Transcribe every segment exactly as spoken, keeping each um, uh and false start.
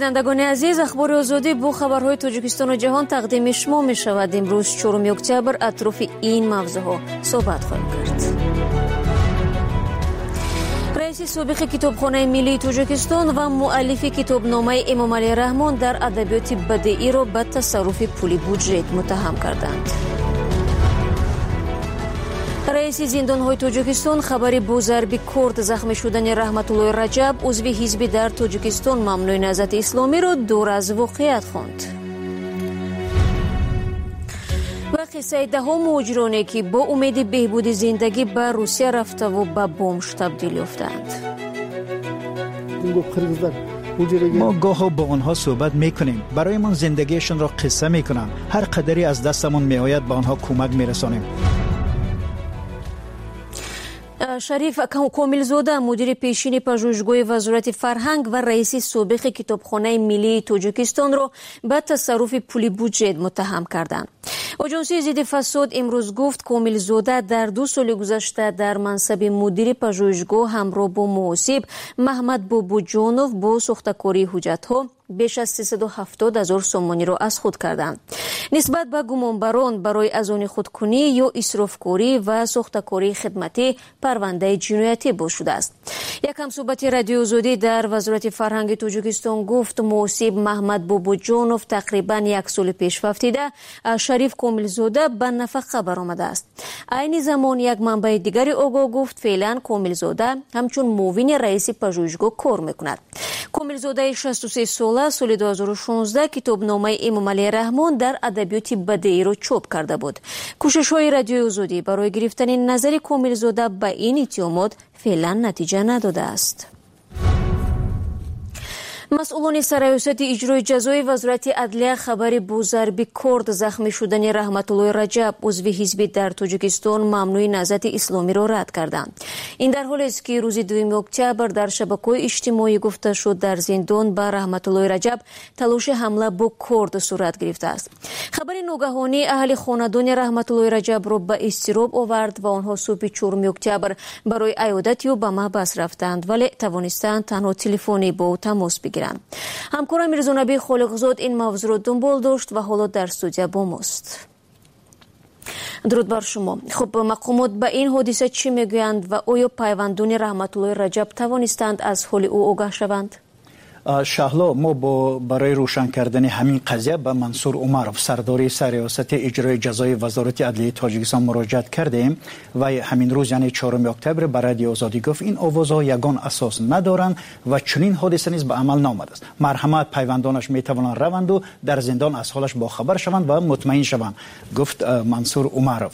بینندگان عزیز، اخبار آزادی با خبرهای تاجیکستان و جهان تقدیم شما می شود. امروز چهارم اکتبر اطراف این موضوعها صحبت خواهیم کرد. رئیس سابق کتابخانه ملی تاجیکستان و مؤلف کتابنامه امام علی رحمان در ادبیات بدیعی را به تصرف پول بودجه متهم کردند. رئیس زندان‌های تاجیکستان خبری با ضرب کرد زخمی شدن رحمت الله رجب عضو حزب در تاجیکستان ممنوع نهضت اسلامی را دور از واقعیت خواند. و قصه دهم مهاجرانی که با امید بهبود زندگی به روسیه رفته و به بومش تبدیل یافتند. ما گاه با آنها صحبت میکنیم، برایمان زندگیشان را قصه میکنند، هر قدری از دستمون میآید به آنها کمک میرسانیم. شریف کاملزاده مدیر پیشین پژوهشگاه وزارت فرهنگ و رئیس سابق کتابخانه ملی تاجیکستان را به تصرف پول بودجه متهم کردند. آژانس ضد فساد امروز گفت کاملزاده در دو سال گذشته در منصب مدیر پژوهشگاه همراه با محاسب محمد بابوجانوف با ساختکاری حجت‌ها بیش از سیصد و هفتاد هزار سومانی را از خود کردند. نسبت به گمانبران برای از آن خودکنی یا اسرافکاری و ساختکاری خدمتی پرونده جنایتی باز شده است. یک همصحبت رادیو آزادی در وزارت فرهنگ تاجیکستان گفت محاسب محمد بابوجانوف تقریبا یک سال پیش وفتیده شریف کاملزاده به نفقه برآمده است. عین زمان یک منبع دیگری آگاه گفت فعلا کاملزاده همچون معاون رئیس پژوهشگاه کار میکند. کاملزاده شصت و سه ساله سال دو هزار و شانزده کتابنامه امام علی رحمان در ادبیات بدیعی را چاپ کرده بود. کوشش‌های رادیو آزادی برای گرفتن نظر کاملزاده به این اتهامات فعلا نتیجه نداده است. مسئولان سرایست اجرای جزای وزارت عدلیه خبری با ضرب کرد زخمی شدن رحمت الله رجب عضو حزب در تاجیکستان ممنوع نهضت اسلامی را رد کردند. این در حالی است که روز دوم اکتبر در شبکه‌های اجتماعی گفته شد در زندان به رحمت الله رجب تلاش حمله با کرد صورت گرفته است. خبر ناگهانی اهل خاندان رحمت الله رجب را به اضطراب آورد و آنها صبح چهارم اکتبر برای عیادت یا به محبس رفتند، ولی توانستند تنها تلفنی با او تماس بگیرند. همکارم میرزا نبی خالقزاد این موضوع را دنبال داشت و حالا در استودیو با ماست. درود بر شما. خب مقامات به این حادثه چی میگویند و آیا پیوندان رحمت الله رجب توانستند از حال او آگاه شوند؟ شهلا، ما با برای روشن کردن همین قضیه به منصور عمرov سرداری سرریاست اجرای جزای وزارت عدلیه تاجیکستان مراجعت کردیم و همین روز یعنی چهارم اکتبر به رادیو آزادی گفت این آوازها یگان اساس ندارند و چنین حادثه نیز به عمل نآمده است. مرحمت پیوندانش می توانند روند و در زندان از حالش باخبر شوند و مطمئن شوند، گفت منصور عمرov.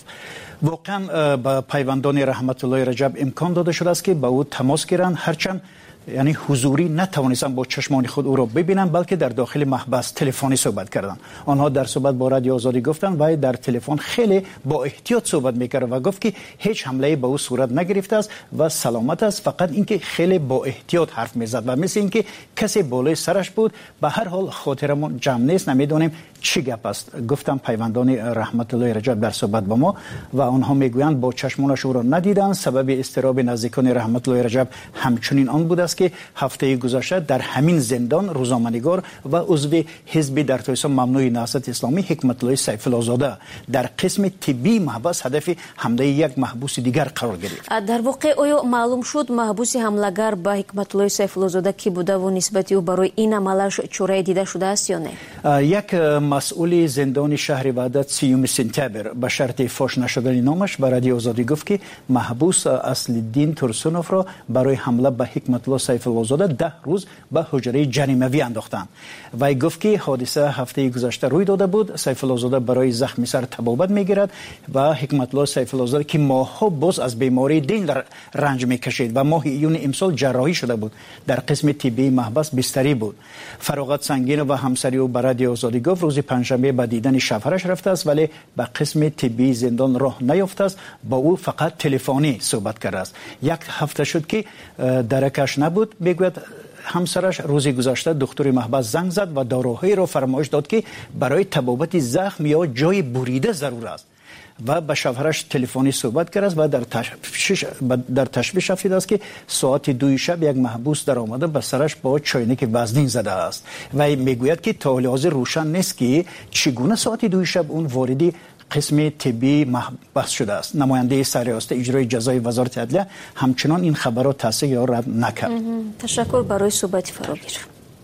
واقعا به پیوندان رحمت الله رجب امکان داده شده است که با او تماس گیرند، هرچند یعنی حضوری نتوانستن با چشمان خود او را ببینن، بلکه در داخل محبس تلفنی صحبت کردند. آنها در صحبت با رادیو آزادی گفتند و در تلفن خیلی با احتیاط صحبت میکرد و گفت که هیچ حمله به او صورت نگرفته است و سلامت است، فقط اینکه خیلی با احتیاط حرف میزد و مثل اینکه کسی بالای سرش بود. به هر حال خاطرمون جمع نیست، نمیدونیم چی گپ است. گفتم پیوندان رحمت الله رجب در صحبت با ما و آنها میگویند با چشمانش او را ندیدند. سبب اضطراب نزدیکان رحمت الله رجب همچنین آن بود است که هفته گذشته در همین زندان روزنامه‌نگار و عضو حزب در تاجیکستان ممنوع نهضت اسلامی حکمت الله سیف الله زاده در قسم طبی محبس هدف حمله یک محبوس دیگر قرار گرفت. در واقع آیا معلوم شد محبوس حمله‌گر به حکمت الله سیف الله زاده کی بوده و نسبت او برای این عملش چاره دیده شده است یا نه؟ یک مسئول زندان شهر وحدت سیوم سپتامبر به شرط فاش نشدن نامش به رادیو آزادی گفت که محبوس اصلالدین ترسونوف را برای حمله به حکمت الله سیف الله زاده ده روز به حجره جریمه‌ای انداختند. وی گفت که حادثه هفته گذشته روی داده بود. سیف الله زاده برای زخمی سر طبابت میگیرد و حکمت الله سیف الله زاده که ماه‌ها باز از بیماری دل رنج میکشید و ماه ایون امسال جراحی شده بود، در قسم طبی محبس بستری بود. فراغت سنگین و همسری او به رادیو آزادی گفت روز پنجشنبه به دیدن شوهرش رفته است ولی به قسم طبی زندان راه نیافته است، با او فقط تلفنی صحبت کرده است. یک هفته شد که درکش نبود. میگوید همسرش روز گذشته دکتر محبس زنگ زد و داروهایی را فرمایش داد که برای طبابت زخم یا جای بریده ضرور است و با شوهرش تلفنی صحبت کرده است و در تشویش در تشویش افزوده است که ساعت دو شب یک محبوس در آمده به سرش با چاینک وزنین زده است و میگوید که تا حال روشن نیست که چگونه ساعت دو شب اون واردی قسم طبی محبوس شده است. نماینده سرریاست اجرای جزای وزارت عدلیه همچنان این خبر را تصحیح یا رد نکرد. تشکر برای صحبت فراگیر.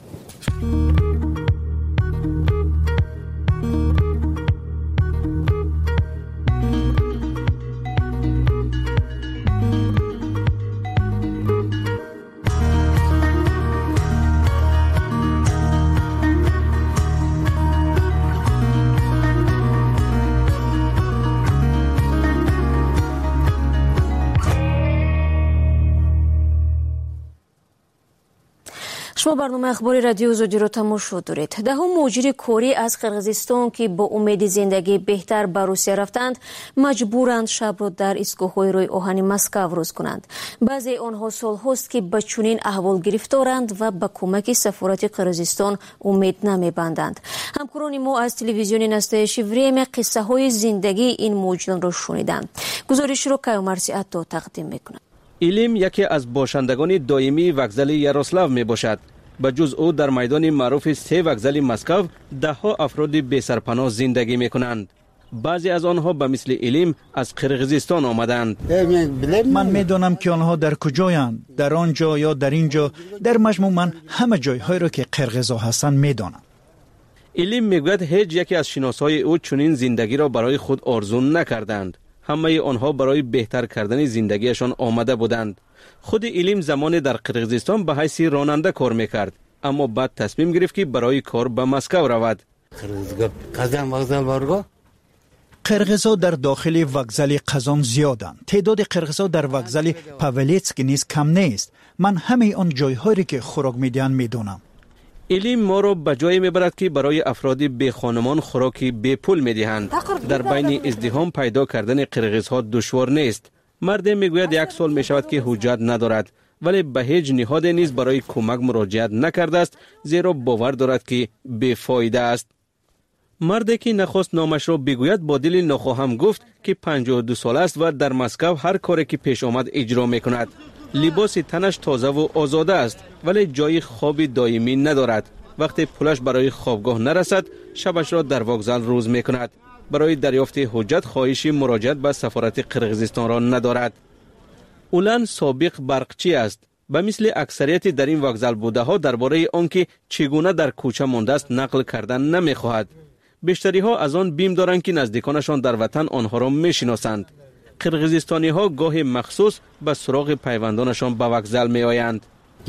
شما برنامه اخباری رادیو زودی رو تماشا دارید. دهم مهاجر کاری از قرقیزستان که با امید زندگی بهتر به روسیه رفتند مجبورند شب را در ایستگاه‌های روی آهن مسکو روز کنند. بعضی آنها سال‌هاست که به چنین احوال گرفتارند و به کمک سفارت قرقیزستان امید نمی‌بندند. همکاران ما از تلویزیون نستایش وریم قصه های زندگی این مهاجران را شنیدند. گزارش رو کیومرسی عطا تقدیم می‌کند. ایلیم یکی از باشندگان دائمی وокزال یاروسلاو می باشد. به جز او در میدان معروف سه وокزال مسکو ده ها افراد بی سرپناه زندگی می کنند. بعضی از آنها به مثل ایلیم از قرقیزستان آمدند. من میدانم که آنها در کجایند، در آنجا یا در اینجا. در مجموع من همه جایهای را که قرقیزا هستند میدانم. ایلیم میگوید هیچ یکی از شناسای او چنین زندگی را برای خود آرزو نکردند. همه آنها برای بهتر کردن زندگیشان آمده بودند. خود ایلیم زمان در قرقیزستان به حیث راننده کار میکرد، اما بعد تصمیم گرفت که برای کار به مسکو رود. قرقیزا در داخل وокزال قزان زیادند. تعداد قرقیزا در وокزال پاولیتسک نیز کم نیست. من همه آن جایهایی که خوراک میدهند میدونم. ایلیم ما را به جایی میبرد که برای افراد بی خانمان خوراکی بی پول میدهند. در بین ازدحام پیدا کردن قرقیزها دشوار نیست. مرد میگوید یک سال میشود که حجت ندارد، ولی به هیچ نهاد نیز برای کمک مراجعت نکرده است، زیرا باور دارد که بیفایده است. مردی که نخواست نامش را بگوید با دل نخواهم گفت که پنجاه و دو سال است و در مسکو هر کاری که پیش آمد اجرا میکند. لباس تنش تازه و آزاده است، ولی جای خواب دائمی ندارد. وقتی پولش برای خوابگاه نرسد، شبش را در وокزال روز میکند. برای دریافت حجت خواهشی مراجعت به سفارت قرقیزستان را ندارد. اولن سابق برقچی است. به مثل اکثریت در این وокزال بوده ها درباره آنکه چگونه در کوچه مانده است نقل کردن نمیخواهد. بیشتری ها از آن بیم دارند که نزدیکانشان در وطن آنها را میشناسند. قرقیزستانی ها گاه مخصوص به سراغ پیوندانشان به وокزال می آیند.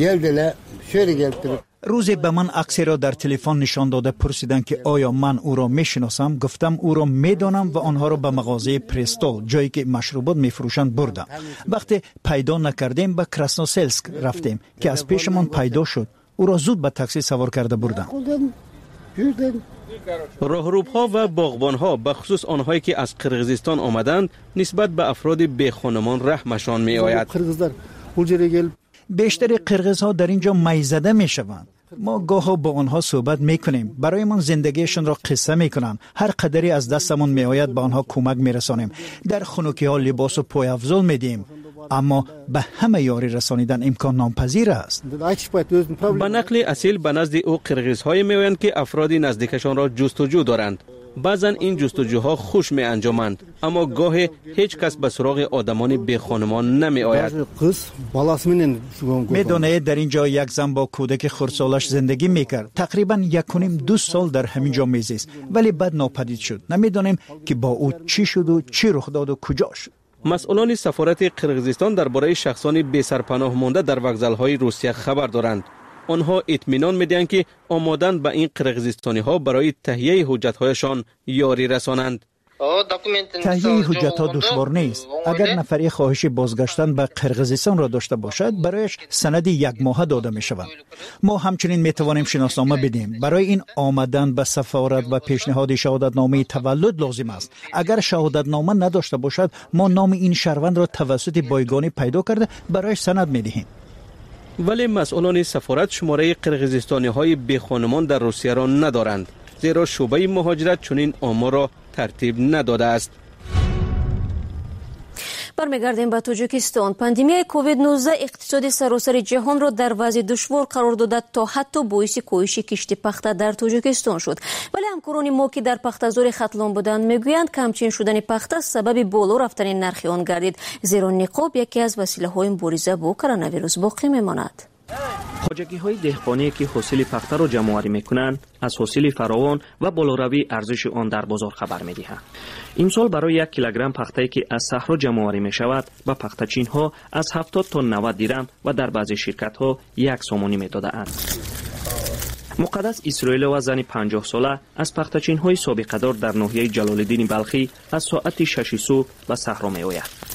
روزی به من عکسی را در تلفن نشان داده پرسیدند که آیا من او را میشناسم. گفتم او را میدانم و آنها را به مغازه پرستول، جایی که مشروبات میفروشند، بردم. وقتی پیدا نکردیم به کراسنوسلسک رفتیم که از پیشمان پیدا شد. او را زود به تاکسی سوار کرده بردم. راهروبها و باغبانها، به خصوص آنهایی که از قرقیزستان آمدند، نسبت به افراد بی خانمان رحمشان می آید. بیشتر قرقیزها در اینجا میزده می شوند. ما گاها با آنها صحبت می کنیم، برای من زندگیشان را قصه می کنند. هر قدری از دستمون می آید به آنها کمک می رسانیم. در خنوکی ها لباس و پای افزال می دیم، اما به همه یاری رسانیدن امکان ناپذیر است. به نقل اصیل به نزد او قرقیزهایی می آیند که افراد نزدیکشان را جستجو دارند. بعضا این جستجوها خوش می انجامند، اما گاهی هیچ کس به سراغ آدمان بی خانمان نمی آید. می دانید در اینجا یک زن با کودک خردسالش زندگی می کرد. تقریبا یک و نیم دو سال در همین جا می زیست، ولی بعد ناپدید شد. نمی دانیم که با او چی شد و چی رخ داد و کجا شد. مسئولان سفارت قرقیزستان درباره شخصان بی سرپناه مانده در وокزال‌های روسیه خبر دارند. آنها اطمینان می‌دهند که آمادند به این قرقیزستانی‌ها برای تهیه حجت‌هایشان یاری رسانند. تهیه حجت‌ها دشوار نیست. اگر نفری خواهش بازگشتن به قرقیزستان را داشته باشد، برایش سند یک ماهه داده می‌شود. ما همچنین می‌توانیم شناسنامه بدیم. برای این آمدن به سفارت و پیشنهاد شهادتنامه تولد لازم است. اگر شهادتنامه نداشته باشد، ما نام این شهروند را توسط بایگانی پیدا کرده برایش سند می‌دهیم. ولی مسئولان سفارت شماره قرقیزستانی‌های بی خانمان در روسیه را ندارند، زیرا شعبه مهاجرت چنین آمار را ترتیب نداده است. برمیگردیم به تاجیکستان. پاندمیای کووید نوزده اقتصاد سراسر جهان را در وضع دشوار قرار داده تا حتی باعث کاهش کشت پخته در تاجیکستان شد. ولی همکاران ما که در پخته‌زار ختلان بودند میگویند کمچین شدن پخته سبب بالا رفتن نرخ آن گردید، زیرا نقاب یکی از وسیله‌های مبارزه با کرونا ویروس باقی میماند. خواجگی‌های دهقانی که حاصل پخته را جمع‌آوری می‌کنند از حاصل فراوان و بالاروی ارزش آن در بازار خبر می‌دهند. امسال برای یک کیلوگرم پخته که از صحرا جمع‌آوری می‌شود به پخته‌چین‌ها از هفتاد تا نود درم و در بعضی شرکت‌ها یک سومانی می‌داده‌اند. مقدس اسرائیل و زن پنجاه ساله از پخته‌چین‌های سابقه‌دار در ناحیه جلال‌الدین بلخی از ساعت شش صبح به صحرا می‌آید.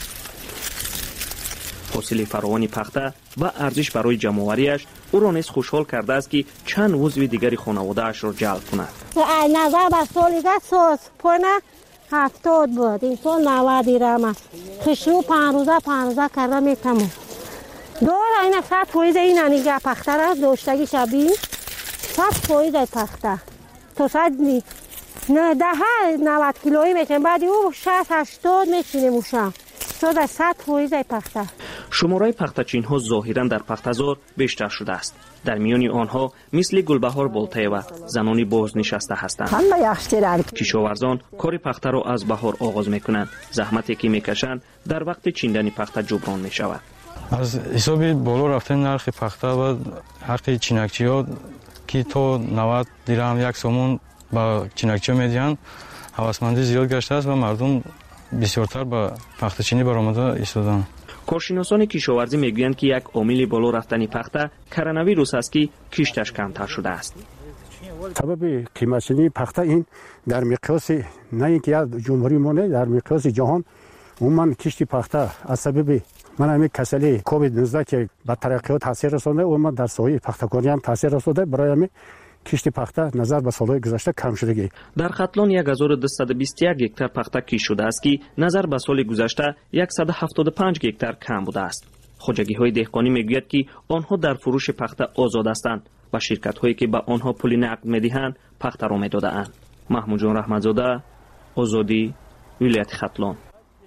حاصل فراوانی پخته و ارزش برای جمع‌آوریش او را نیز خوشحال کرده است که چند عضو دیگری خانواده‌اش را جلب کند. نظر به سال دیگه پونه هفتاد بود، این سال نود درم است. خشرو پنج روزه پنج روزه کرده میتمون. دور این صد فایز این انیگه پخته را دوشتگی شبی صد فایز پخته. تو صد نی نه ده نود کیلویی میشن، بعد او شصت هشتاد میشینه موشم. شده صد فایز پخته. شماره پخته‌چین‌ها ظاهراً در پخته‌زار بیشتر شده است. در میان آنها مثل گلبهار بولتایوا زنانی بازنشسته هستند. کشاورزان کار پخته را از بهار آغاز می‌کنند. زحمتی که می‌کشند در وقت چیندن پخته جبران می‌شود. از حساب بالا رفتن نرخ پخته و حق چینکچی‌ها که تا نود درم یک سومون با چینکچی‌ها می‌دهند، هوسمندی زیاد گشته است و مردم بسیارتر با پخته‌چینی برآمده ایستادند. کارشناسان کشاورزی میگویند که یک عامل بالا رفتن پخته کرونا ویروس است که کشتش کمتر شده است. سبب قیمت‌شنی پخته این در مقیاس نه اینکه از جمهوری ما نه، در مقیاس جهان عموما کشت پخته از سبب من همین کسلی کووید نوزده که به ترقیات تاثیر رسانده، عموما در ساحه پخته‌کاری هم تاثیر رسانده. برای همین کشت پخته نظر به سالهای گذشته کم شدگی. در ختلان هزار و دویست و بیست و یک هکتار پخته کشت شده است که نظر به سال گذشته صد و هفتاد و پنج هکتار کم بوده است. خواجگی‌های دهقانی میگوید که آنها در فروش پخته آزاد هستند و شرکت‌هایی که به آنها پول نقد می‌دهند پخته را می‌دادند. محمود جان رحمتزاده، آزادی، ولایت ختلان.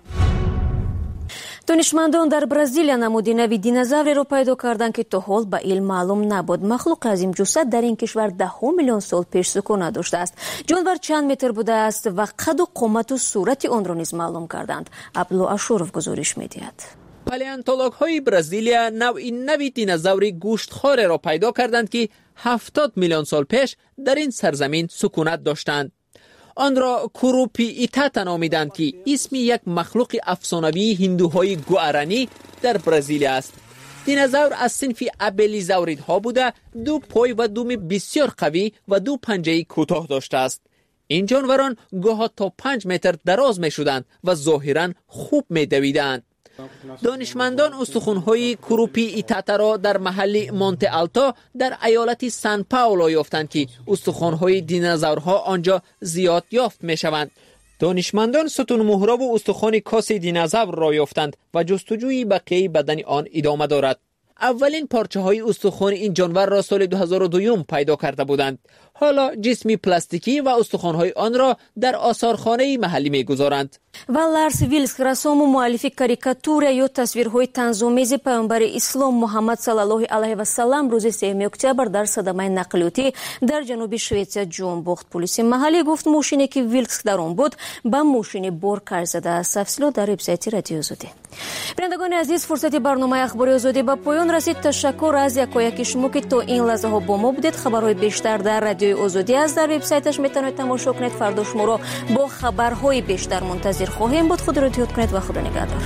دانشمندان در برزیلیا نمودی نوی دینозاوری را پیدا کردند که تا حال به علم معلوم نبود. مخلوق عظیم جثت در این کشور ده میلیون سال پیش سکونت داشته است. جانور چند متر بوده است و قد و قامت و صورت آن را نیز معلوم کردند. عبدالله اشورف گزارش می‌دهد. پaleontolog‌های برزیلیا نوعی نوی دینозاوری گوشتخوار را پیدا کردند که هفتاد میلیون سال پیش در این سرزمین سکونت داشتند. آن را کوروپی ایتاتا نامیدند که اسم یک مخلوق افسانوی هندوهای گوارانی در برزیل است. دینозاور از صنف ابلیزاوریدها بوده، دو پای و دوم بسیار قوی و دو پنجه کوتاه داشته است. این جانوران گاهی تا پنج متر دراز می شدند و ظاهراً خوب می دویدند. دانشمندان استخوان‌های کوروپی ایتاتا را در محل مونته آلتو در ایالت سان پائولو یافتند که استخوان‌های دینازورها آنجا زیاد یافت می‌شوند. دانشمندان ستون مهراب و استخوان کاس دینازور را یافتند و جستجوی بقیه بدن آن ادامه دارد. اولین پارچه های استخوان این جانور را سال دو هزار و دو پیدا کرده بودند. حالا جسمی پلاستیکی و استخوان های آن را در آثارخانه محلی می‌گذارند. و لارس ویلسک رسام و مؤلف کاریکاتور یا تصویرهای طنزآمیز پیامبر اسلام محمد صلی الله علیه و سلم روز سوم اکتبر در صدمه نقلیاتی در جنوب شوئیسریا جان باخت. پلیس محلی گفت ماشینی که ویلسک در آن بود به ماشین بار کار زده است. تفصیلات در وبسایت رادیو آزادی. بینندگان عزیز، فرصت برنامه اخباری آزادی به پایان رسید. تشکر از یکایک شما که تا این لحظه ها با ما بودید. خبرهای بیشتر در رادیو آزادی از در وبسایتش میتونید تماشا کنید. فردا شما را با خبرهای بیشتر منتظر خواهیم بود. خود را احتیاط کنید و خدا نگهدار.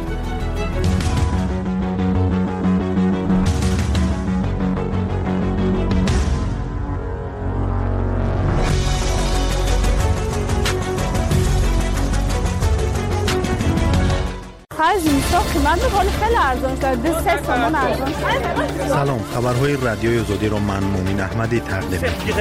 سلام، خبرهای رادیوی آزادی را من مومن احمدی تقدیم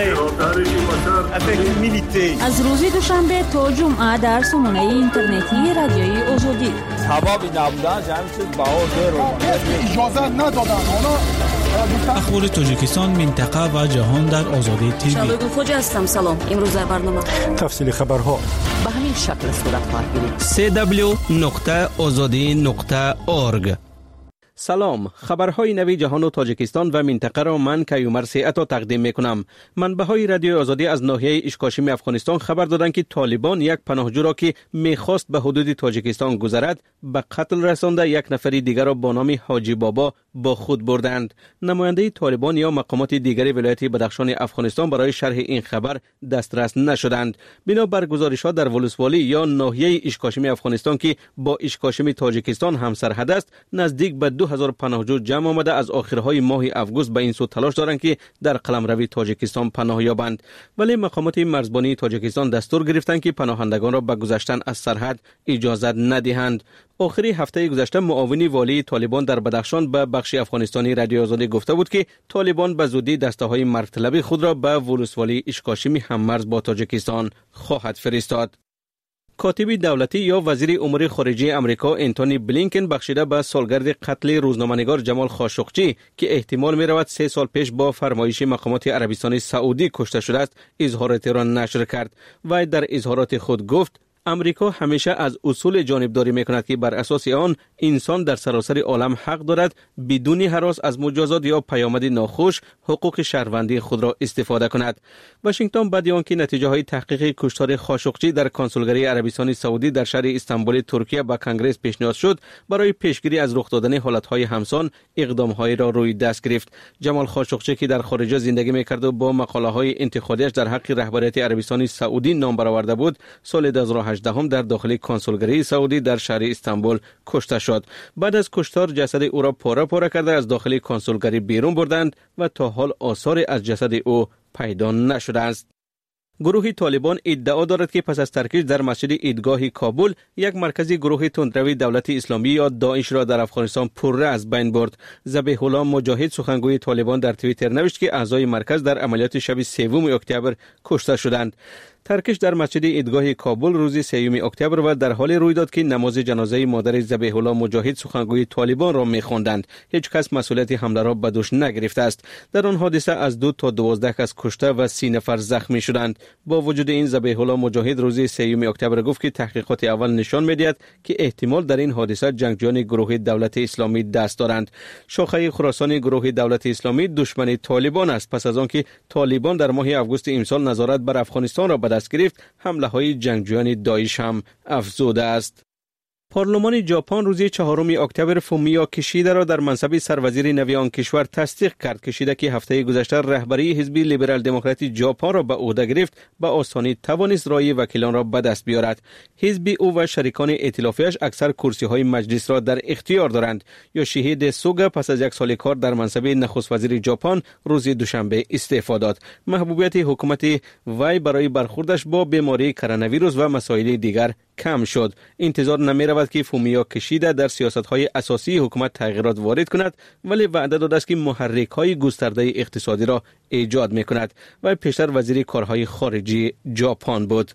می‌کنم. از روز دوشنبه تا جمعه در سامانه اینترنتی رادیوی آزادی. سبب نبودن جمعی چیز بهار رو اجازه ندادن. اونا اخبار تاجیکستان، منطقه و جهان در آزادی تیوی. شادو خوجا هستم. سلام. امروز در برنامه تفصیل خبرها به همین شکل صورت خواهد گرفت. سی دبلیو نقطه آزادی نقطه اورگ. سلام، خبرهای نوی جهان و تاجیکستان و منطقه را من کیومر سیعتا تقدیم میکنم. منبع‌های رادیو آزادی از ناحیه اشکاشم افغانستان خبر دادند که طالبان یک پناهجو را که میخواست به حدود تاجیکستان گذرد به قتل رسانده، یک نفر دیگر را با نام حاجی بابا با خود بردند. نماینده طالبان یا مقامات دیگر ولایت بدخشان افغانستان برای شرح این خبر دسترس نشدند. بنابر گزارش‌ها در ولسوالی یا ناحیه اشکاشم افغانستان که با اشکاشم تاجیکستان همسرحد است، نزدیک به دو هزار پناهجو جمع آمده از آخرهای ماه اوگوست به این سو تلاش دارند که در قلمروی تاجیکستان پناه یابند، ولی مقامات مرزبانی تاجیکستان دستور گرفتند که پناهندگان را به گذشتن از سرحد اجازه ندهند. آخری هفته گذشته معاون والی طالبان در بدخشان به بخش افغانستانی رادیو آزادی گفته بود که طالبان به زودی دسته‌های مرگ‌طلب خود را به ولسوالی اشکاشم هممرز با تاجیکستان خواهد فرستاد. کاتب دولتی یا وزیر امور خارجه امریکا انتونی بلینکن بخشیده به سالگرد قتل روزنامه‌نگار جمال خاشقچی که احتمال می‌رود سه سال پیش با فرمایش مقامات عربستان سعودی کشته شده است اظهارات را نشر کرد و در اظهارات خود گفت امریکا همیشه از اصول جانبداری میکند که بر اساس آن انسان در سراسر عالم حق دارد بدون هراس از مجازات یا پیامد ناخوش حقوق شهروندی خود را استفاده کند. واشنگتن بعد از آنکه نتیجه های تحقیق کشتار خاشقچی در کنسولگری عربستان سعودی در شهر استانبول ترکیه به کنگره پیشنهاد شد، برای پیشگیری از رخ دادن حالتهای همسان اقدام‌های را روی دست گرفت. جمال خاشقچی که در خارج زندگی میکرد و با مقاله‌های انتقادیش در حق رهبریت عربستان سعودی نام برآورده بود، سال دو هزار و هجده هم در داخل کنسولگری سعودی در شهر استانبول کشته شد. بعد از کشتار جسد او را پاره پاره کرده از داخل کنسولگری بیرون بردند و تا حال آثاری از جسد او پیدا نشده است. گروه طالبان ادعا دارد که پس از ترکیز در مسجد عیدگاه کابل یک مرکزی گروه تندروی دولت اسلامی یا داعش را در افغانستان پره از بین برد. ذبیح الله مجاهد سخنگوی طالبان در توییتر نوشت که اعضای مرکز در عملیات شب سوم اکتبر کشته شدند. ترکش در مسجد عیدگاه کابل روز سوم اکتبر و در حال روی داد که نماز جنازه مادر ذبیح الله مجاهد سخنگوی طالبان را می‌خواندند. هیچ کس مسئولیت حمله را به دوش نگرفته است. در آن حادثه از دو تا دوازده کس کشته و سی نفر زخمی شدند. با وجود این ذبیح الله مجاهد روز سوم اکتبر گفت که تحقیقات اول نشان می‌دهد که احتمال در این حادثه جنگجویان گروه دولت اسلامی دست دارند. شاخه خراسان گروه دولت اسلامی دشمن طالبان است. پس از آنکه طالبان در ماه اوگوست امسال نظارت بر افغانستان را به دست گرفت، حمله های جنگجویان داعش هم افزوده است. پارلمان ژاپن روز چهارم اکتبر فومیو کشیده را در منصب سروزیر نوی آن کشور تصدیق کرد. کشیده که هفته گذشته رهبری حزب لیبرال دموکراتی ژاپن را به عهده گرفت، به آسانی توانست رای وکیلان را به دست بیاورد. حزب او و شریکان ائتلافیش اکثر کرسی های مجلس را در اختیار دارند. یوشیهیده سوگا پس از یک سال کار در منصب نخست وزیر ژاپن روز دوشنبه استعفا داد. محبوبیت حکومت وی برای برخوردش با بیماری کرونا ویروس و مسائل دیگر کم شد. انتظار نمی رود که فومیو کشیده در سیاست‌های اساسی حکومت تغییرات وارد کند، ولی وعده داده است که محرک‌های گسترده اقتصادی را ایجاد می‌کند و پیشتر وزیر کارهای خارجی ژاپن بود.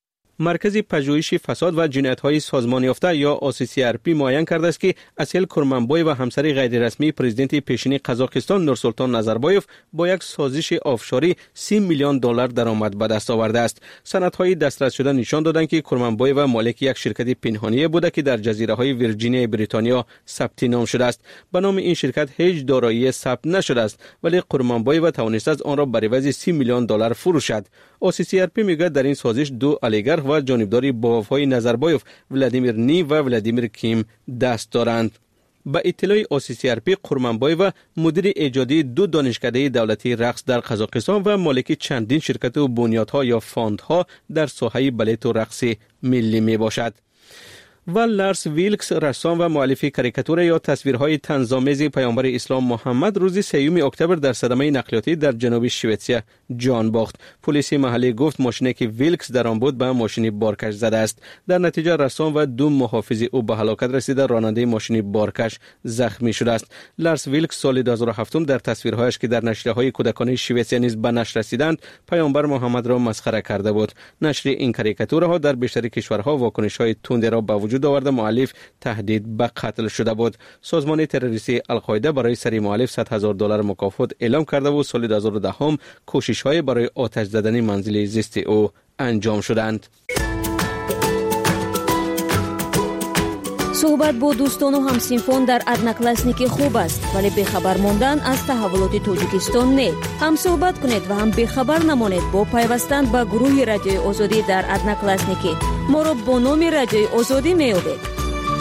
مرکز پژوهش فساد و جنایت‌های سازمان یافته یا او سی سی آر پی معین کرده است که اسیل کرمانبوی و همسر غیررسمی پرزیدنت پیشین قزاقستان نورسلطان نظربایف با یک سازش آفشاری سی میلیون دلار درآمد به دست آورده است. سندهای دسترس شده نشان دادند که کرمانبوی و مالک یک شرکت پنهانی بوده که در جزیره‌های ویرجینیا بریتانیا ثبت نام شده است. به نام این شرکت هیچ دارایی ثبت نشده است، ولی کرمانبوی و توانسته است آن را به عوض سی میلیون دلار فروشد. او سی سی آر پی میگه در این سازش دو الیگارخ و جانبداری باوفای نظربایف، ولادیمیر نی و ولادیمیر کیم دست دارند. با اطلاع او سی سی آر پی، کرمانبوی و مدیر ایجادی دو دانشکده دولتی رقص در قزاقستان و مالک چندین شرکت و بنیادها یا فاندها در ساحه بالت و رقص ملی می باشد. و لارس ویلکس، رسام و مؤلف کاریکاتور یا تصویرهای طنزآمیز پیامبر اسلام محمد، روز سوم اکتبر در صدمه نقلیاتی در جنوب شوئیسریا جان باخت. پلیس محلی گفت ماشینی که ویلکس در آن بود به ماشین بارکش زده است. در نتیجه رسام و دو محافظ او به هلاکت رسیده، راننده ماشین بارکش زخمی شده است. لارس ویلکس سال دو هزار و هفت در تصویرهایش که در نشریه‌های کودکانه شوئیسریا نیز به نشر رسیدند، پیامبر محمد را مسخره کرده بود. نشر این کاریکاتورها در بیشتر کشورها واکنش‌های تند را با وجود وجود آورده مؤلف تهدید به قتل شده بود. سازمان تروریستی القاعده برای سری مؤلف صد هزار دلار مکافات اعلام کرده و سال دو هزار و ده هم کوشش‌های برای آتش زدن منزل زیست او انجام شدند. صحبت با دوستان و همسینفان در ادناکلاسنیکی خوب است، ولی بخبر ماندن از تحولات تاجیکستان نه. هم صحبت کنید و هم بخبر نمانید با پیوستن به گروه رادیوی آزادی در ادناکلاسنیکی. ما را با نام رادیوی آزادی میابید.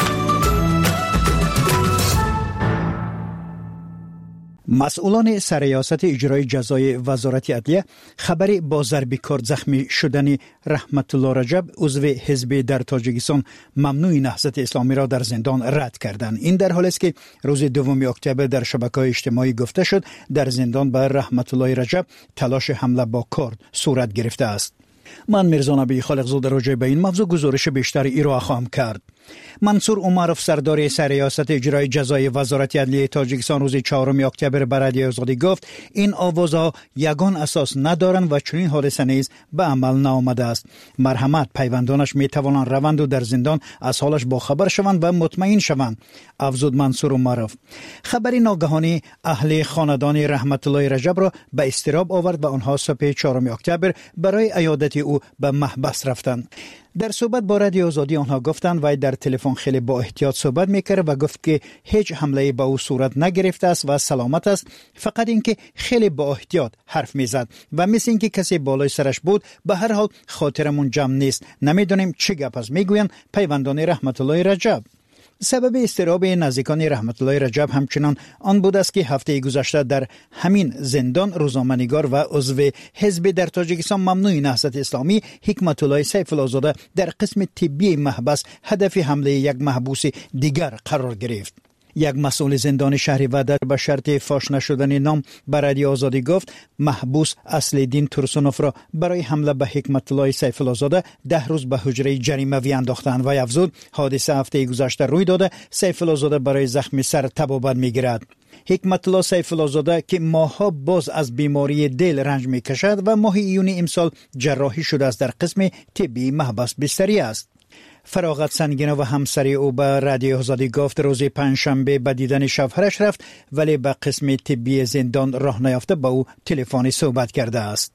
مسئولان سرریاست اجرای جزای وزارت عدلیه خبری با ضرب کارد زخمی شدن رحمت الله رجب عضو حزب در تاجیکستان ممنوع نهضت اسلامی را در زندان رد کردند. این در حالی است که روز دوم اکتبر در شبکه‌های اجتماعی گفته شد در زندان بر رحمت الله رجب تلاش حمله با کارد صورت گرفته است. من میرزا نبی خالقزاده راجع به این موضوع گزارش بیشتری ارائه خواهم کرد. منصور عمرов سردار سرریاست اجرای جزای وزارت عدلیه تاجیکستان روز چهارم اکتبر بر رادیو آزادی گفت این آوازها یگان اساس ندارند و چنین حادثه نیز به عمل نآمده است. مرحمت پیوندانش می توانند روند و در زندان از حالش باخبر شوند و مطمئن شوند، افزود منصور عمرов. خبری ناگهانی اهل خاندان رحمت الله رجب را به اضطراب آورد و آنها صبح چهارم اکتبر برای عیادت او به محبس رفتند. در صحبت با رادیو آزادی آنها گفتند وی در تلفن خیلی با احتیاط صحبت میکرد و گفت که هیچ حمله به او صورت نگرفته است و سلامت است، فقط اینکه خیلی با احتیاط حرف میزد و مثل اینکه کسی بالای سرش بود. به هر حال خاطرمون جمع نیست، نمیدونیم چه گپ است، میگویند پیوندان رحمت الله رجب. سبب اضطراب نزدیکان رحمت الله رجب همچنان آن بود است که هفته گذشته در همین زندان روزنامه‌نگار و عضو حزب در تاجیکستان ممنوع نهضت اسلامی حکمت الله سیف الله زاده در قسم طبی محبس هدف حمله یک محبوس دیگر قرار گرفت. یک مسئول زندان شهری و در به شرط فاش نشدن نام بر رادیو آزادی گفت محبوس اصل‌الدین ترسنوف را برای حمله به حکمت الله سیف الله زاده ده روز به حجره جریمه‌ای انداختند و افزود حادثه هفته گذشته روی داده. سیف الله زاده برای زخم سر طبابت می‌گیرد. حکمت الله سیف الله زاده که ماه‌ها باز از بیماری دل رنج می‌کشد و ماه ایون امسال جراحی شده است در قسم طبی محبس بستری است. فراغت سنگینه و همسری او به رادیو آزادی گفت روز پنجشنبه به دیدن شوهرش رفت ولی به قسم طبی زندان راه نیافته با او تلفنی صحبت کرده است.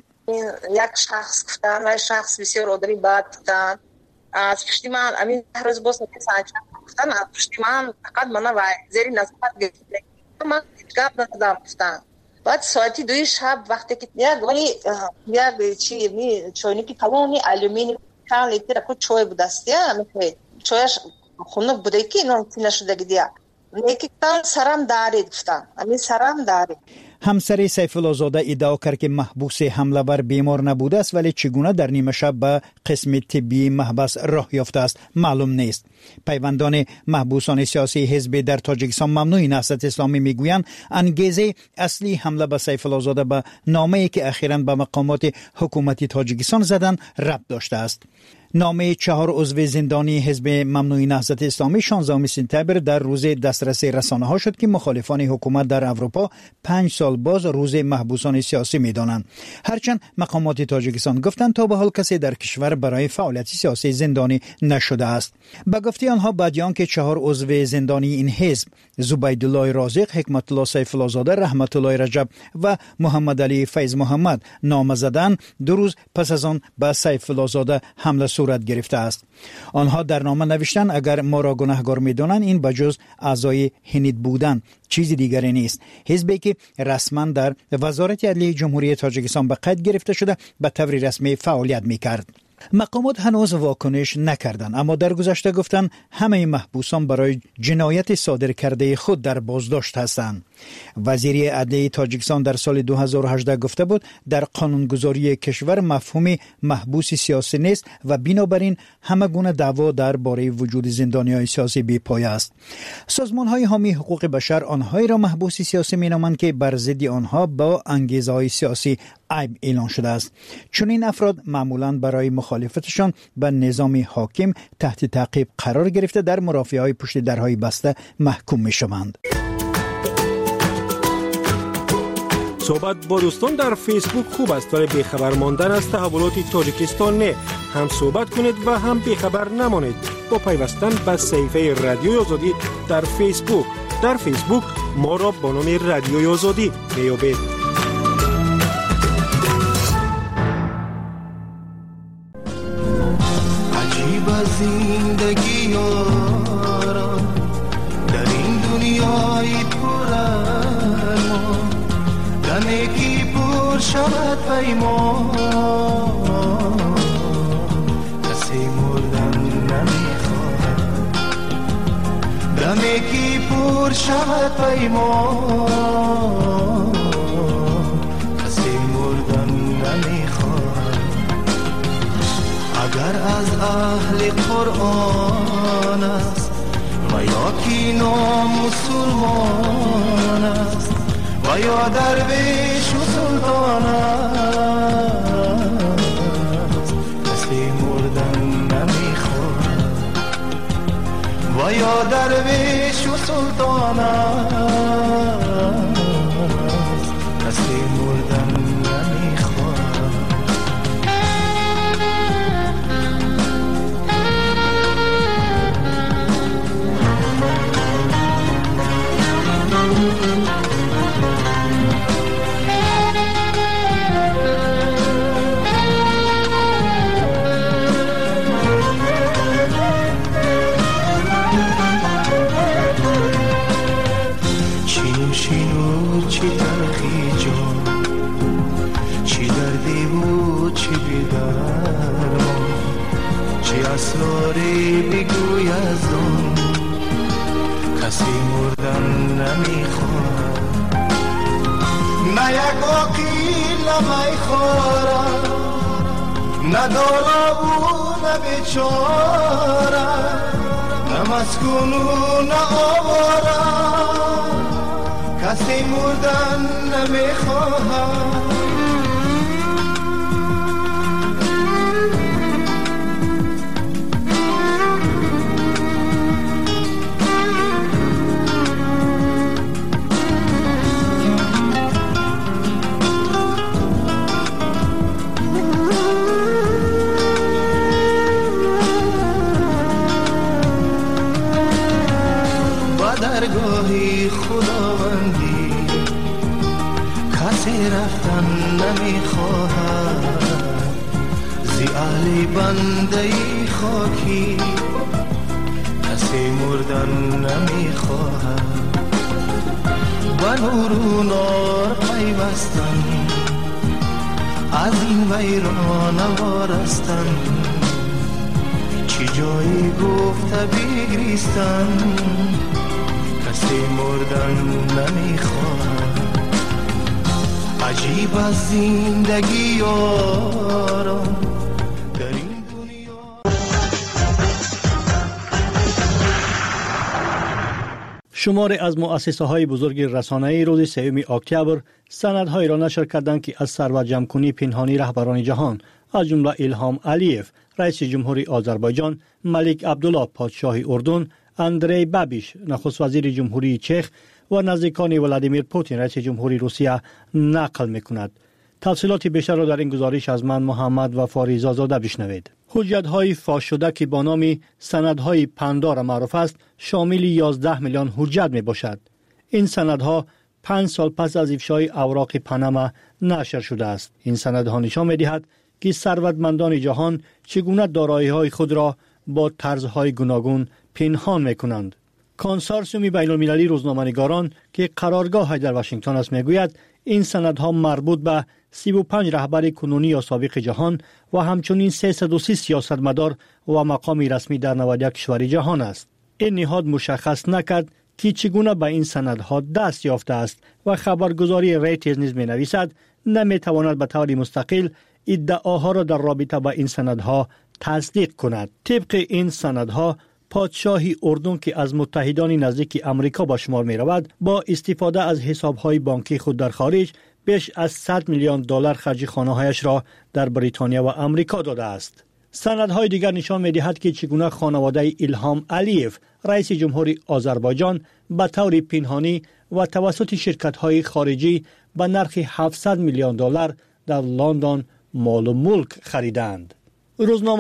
یک شخص گفتن و شخص بسیار آدمی بد گفتن از پشت من امین روز باز گفتن از پشت من فقط من و زیر نصیحت گرفتن من گپ ندادم گفتن. بعد ساعتی دوی شب وقتی که یک ولی یک چی می چونی تمامی آلومینی چند لیتر کو چای بود است یا میگه چایش خنک بوده که اینا نشده گدیا میگه سرم دارید گفتن همین سرم دارید. همسر سیف الله زاده ادعا کرد که محبوس حمله بر بیمار نبوده است ولی چگونه در نیمه شب به قسم طبی محبس راه یافته است معلوم نیست. پیوندان محبوسان سیاسی حزب در تاجیکستان ممنوع نهضت اسلامی میگویند انگیزه اصلی حمله به سیف الله زاده به نامه‌ای که اخیراً به مقامات حکومتی تاجیکستان زدن ربط داشته است. نامه چهار عضو زندانی حزب ممنوع نهضت اسلامی شانزدهم سپتامبر در روز دسترسی رسانه‌ها شد که مخالفان حکومت در اروپا پنج سال باز روز محبوسان سیاسی می‌دانند. هرچند مقامات تاجیکستان گفتند تا به حال کسی در کشور برای فعالیت سیاسی زندانی نشده است. به گفته آنها بعد از آنکه چهار عضو زندانی این حزب زبیدالله رازق، حکمت الله سیف الله زاده، رحمت الله رجب و محمد علی فیض محمد نامه زدند، دو روز پس از آن به سیف الله زاده حمله صورت گرفته است. آنها در نامه نوشتند اگر ما را گناهکار می‌دانند این بجز اعضای هنید بودن چیزی دیگری نیست. حزبی که رسما در وزارت عدلیه جمهوری تاجیکستان به قید گرفته شده به طور رسمی فعالیت می‌کرد. مقامات هنوز واکنش نکردند اما در گذشته گفتند همه محبوسان برای جنایت صادر کرده خود در بازداشت هستند. وزیر عدلیه تاجیکستان در سال دو هزار و هجده گفته بود در قانونگذاری کشور مفهوم محبوس سیاسی نیست و بنابراین همه گونه دعوا درباره وجود زندانیان سیاسی بی‌پایه است. سازمان‌های حامی حقوق بشر آنهایی را محبوس سیاسی می‌نامند که بر ضد آنها با انگیزه‌های سیاسی عیب اعلان شده است. چون این افراد معمولاً برای مخالفتشان به نظام حاکم تحت تعقیب قرار گرفته در مرافعه‌های پشت درهای بسته محکوم می‌شوند. صحبت با دوستان در فیسبوک خوب است ولی بیخبر ماندن از تحولات تاجیکستان نه. هم صحبت کنید و هم بیخبر نمانید. با پیوستن به صفحه رادیوی آزادی در فیسبوک. در فیسبوک ما را با نام رادیوی آزادی میابید. عجیب زندگی یاران در این دنیای پر ارمان، دمی که پر شود پیمان، کسی مردن نمیخواد. دمی که پر شود پیمان، کسی مردن نمیخواد. اگر از اهل قرآن است و یا کی نامسلمان است و یا درویش و سلطان است، کسی مردن نمیخواد. و یا درویش و سلطان است، کسی مردن نمیخواد. چی تلخی جان، چی دردی بود چی بیدرمان، چی اسراری بگوی از اون، کسی مردن نمیخواد. نه یک وکیل نمیخوره، نه دالا و نه بیچاره، نه مسکون و نه آواره، کسی مردن نمیخواهد. با درگاهی خداوندی کسی رفتن نمیخواهد، زی اهل بنده خاکی کسی مردن نمیخواهد. و نور و نار پیوستن، از این ویران وارستن، چی جایی گفته بگریستن، کسی مردن نمیخواد. عجیب از زندگی یاران در این دنیا. شماری از مؤسسه‌های بزرگ رسانه‌ای روز سوم اکتبر سندهایی را نشر کردند که از ثروت جمع‌کنی پنهانی رهبران جهان از جمله ایلهام علیف رئیس جمهوری آذربایجان، ملک عبدالله پادشاه اردن، اندری بابیش نخست وزیر جمهوری چک و نزدیکان ولادیمیر پوتین رئیس جمهوری روسیه نقل می‌کند. تفصیلات بیشتر را در این گزارش از من محمد و فاریزا زاده بشنوید. حجت‌های فاش شده که با نام سندهای پندارا معروف است، شامل یازده میلیون حجت میباشد. این سندها پنج سال پس از افشای اوراق پاناما نشر شده است. این سندها نشان می‌دهد که ثروتمندان جهان چگونه دارایی‌های خود را با طرزهای گوناگون پنهان می‌کنند. کنسورسیوم بین‌المللی روزنامه‌نگاران که قرارگاه در واشنگتن است میگوید این سندها مربوط به سی و پنج رهبر کنونی یا سابق جهان و همچنین سیصد و سی سیاستمدار و مقام رسمی در نود و یک کشور جهان است. این نهاد مشخص نکرد که چگونه به این سندها دست یافته است و خبرگزاری ریترز نیز می‌نویسد نمی‌تواند به طور مستقل ادعاها را در رابطه با این سندها تصدیق کند. طبق این سندها پادشاه اردن که از متحدان نزدیک امریکا با شمار می رود با استفاده از حساب‌های بانکی خود در خارج بیش از صد میلیون دلار خرج خانه‌هایش را در بریتانیا و امریکا داده است. سندهای دیگر نشان می‌دهد که چگونه خانواده ایلهام علیف رئیس جمهوری آذربایجان به طور پنهانی و توسط شرکت‌های خارجی به نرخ هفتصد میلیون دلار در لندن مال و ملک خریدند. روزنامه